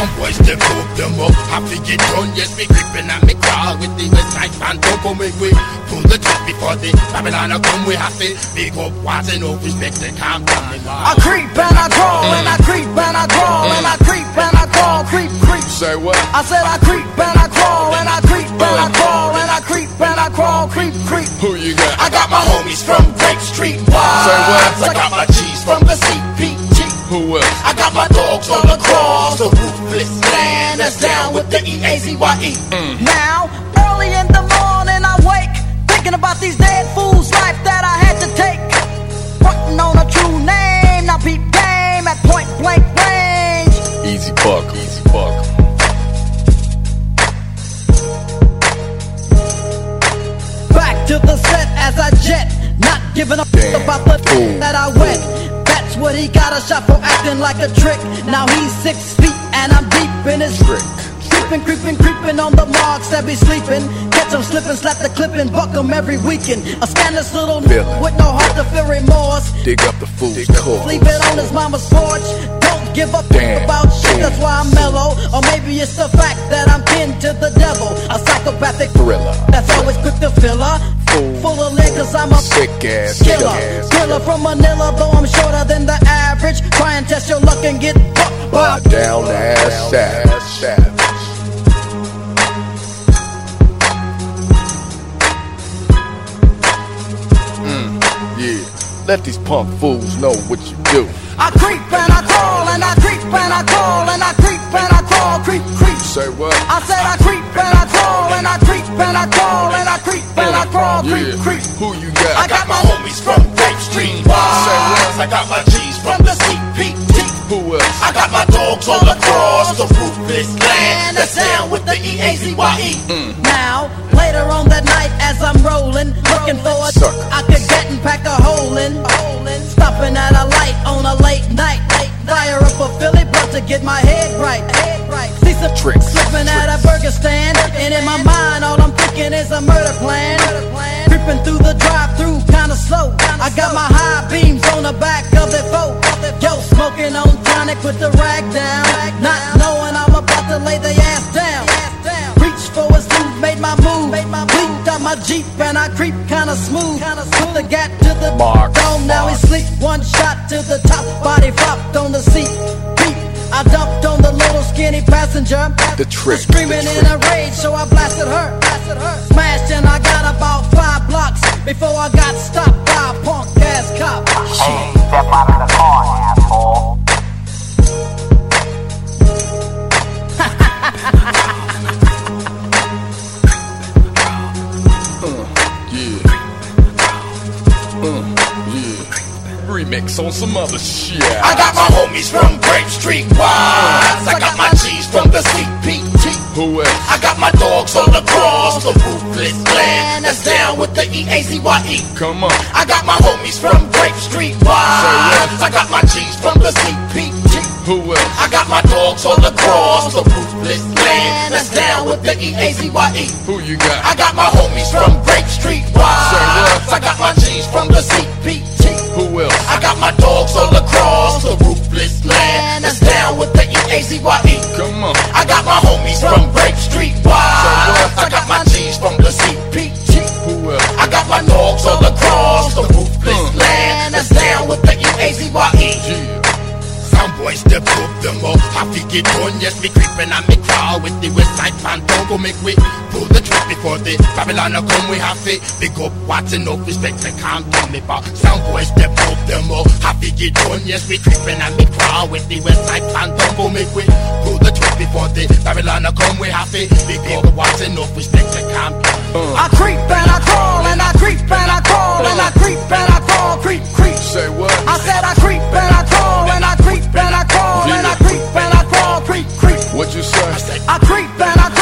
Some boys they prove them up. Happy get done, yes, me creeping and me crawl with the West Side fan. Don't go make we pull the trip before the Babylon come. We have to big up what's enough respect they calm down. I creep and I crawl and I creep and I crawl and I creep and I crawl, creep, creep. Say what? I said I creep and I crawl and I creep and I crawl and I creep and I crawl, creep, creep. Who you got? I got my homies from Grape Street. Say what? I got my G's from the CPG. Who else? I got my dogs on the cross, the ruthless land that's down with the EAZYE. Now, early in the morning I wake, thinking about these dead fools' life that I had to take. Frontin' on a true name, now peep game at point blank range. Easy buck, easy buck. Back to the set as I jet, not giving a Damn about the fool. that I wet. That's what he got a shot for acting like a trick. Now he's 6 feet and I'm deep in his Trick. Creeping, creeping, creeping on the marks that be sleeping. Catch 'em slipping, slap the clip and buck 'em every weekend. A scandalous little Villain. with no heart to feel remorse. Dig up the fool's core. Leave it on his mama's porch. Don't give a Damn. about shit, that's why I'm mellow. Or maybe it's the fact that I'm kin to the devil. A psychopathic Thriller. that's always quick to fill her. Full of liquor, cause I'm a Sick ass, killer. Killer from Manila, though I'm shorter than the average. Try and test your luck and get fucked by Down the ass shaft. Yeah. Let these punk fools know what you do. I creep and I crawl and I creep and I crawl and I creep and I crawl, creep, creep. Say what? I said I creep and I crawl and I creep and I crawl and I creep and I crawl, creep, Yeah. creep. Who you got? I got my homies from Grape Street. I got my G's from the CPT. Who else? I got my dogs all across the ruthless land that's down with the EAZYE. Now, later on that night as I'm rolling, looking for a Sucker. I could get and pack a hole in. Stopping at a light on a late night. Fire up a Philly blunt to get my head right. See some Tricks. slipping at a burger stand, and in my mind all I'm thinking is a murder plan. Creeping through the drive-through kinda slow. I got my high beams on the back of the boat. Yo, smoking on tonic with the rag down, not knowing I'm about to lay the ass down. Reach for a smooth, made my move. Leaped out my Jeep and I creep kinda smooth. Put the gat to the Mark. dome, now he sleep. One shot to the top, body flopped on the seat. Beep, I dumped on the little skinny passenger. The trick, Screaming the in a rage, so I blasted her. Smashed and I got about 5 blocks before I got stopped by a punk ass cop. Hey, step out of the car, asshole. Remix on some other shit. I got my homies from Grape Street. I got my G's from the CPT. Who else? I got my dogs all across the ruthless land that's down with the EAZYE. Come on. I got my homies from Grape Street. I got my G's from the CPT. Who else? I got my dogs all across the ruthless land that's down with the EAZYE. Who you got? I got my homies from Grape Street. I got my G's from the CPT. Who else? I got my dogs all across the ruthless land that's down with the EAZYE. Come on. I got my homies from Grape Street. I got my G's from the CPT. Who else? I got my dogs all across the ruthless land that's down with the EAZYE. Yeah. Some boys they prove them up. Happy get done, yes, me creeping and me crawl with the West Side fan. Don't go make we pull the trip before the Babylon come. We have to big up what's enough respect they can't do me back. Some boys they prove them up. Happy get done, yes, me creeping and me crawl with the West Side fan. Don't go make we pull the trip before the Babylon come. We have to big up what's enough respect they can't do. I creep and I crawl and I creep and I crawl and I creep and I crawl, creep, creep. Say what? I said I creep and I crawl and I creep and I crawl and I creep and I crawl, creep, creep. What you say? I creep and I crawl.